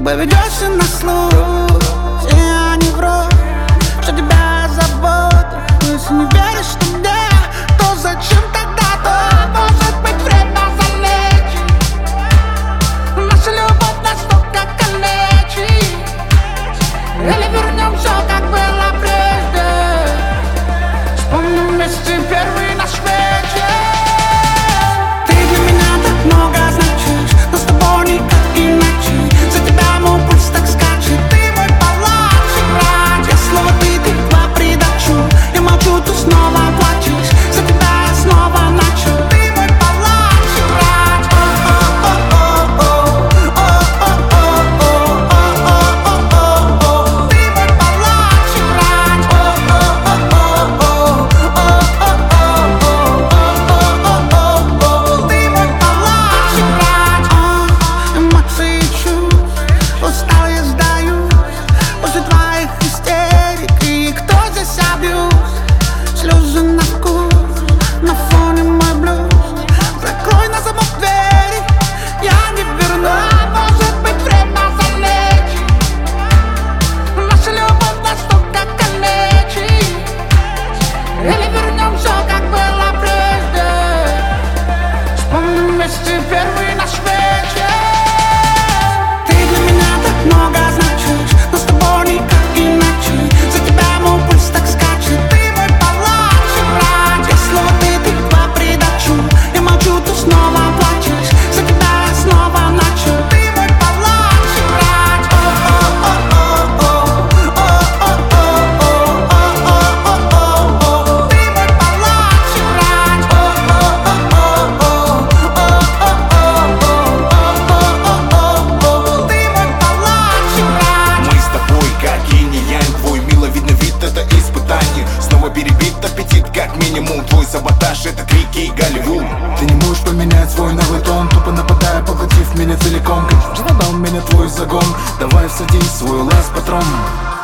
бы ведешься на слух, я не вру, что тебя я заботу. Но если не веришь мне, то зачем тогда-то? Может быть, время залечит наша любовь настолько калечит. Или вернем все, как было прежде. Вспомним вместе первый наш вечер. Ты для меня так много значишь, но с тобой никак иначе. За тебя мой пульс так скачет. Ты мой палач, врач. Я слово ты два придачу. Я молчу, ты снова плачешь. За тебя я снова начал. Ты мой палач, врач. Ты мой палач, врач. Ты мой палач, врач. Эмоции чувств, устал я сдаюсь после твоих истерик. И кто здесь абьюз? Слезы на вкус, на фоне мой блюз. Закрой на замок двери, я не верну. Может быть, время залечит наша любовь настолько калечит. Или вернем все, как было прежде. Вспомним вместе первый наш вечер. Ты для меня так много значишь, но с тобой никак иначе. За тебя мой пульс так скачет. Ты мой палач, врач. Я слово ты два придачу. Я молчу, ты снова плачешь. За тебя я снова начал. Ты мой палач, врач. Ты мой палач, врач. Ты мой палач, врач. Мы с тобой как инь и янь. Твой миловидный вид — это испытание. Снова перебит аппетит как минимум. Твой саботаж — это крики и Голливуд. Ты не можешь поменять свой новый тон, тупо нападая, поглотив меня целиком. Как задал меня твой загон, давай всади свой лаз, патрон.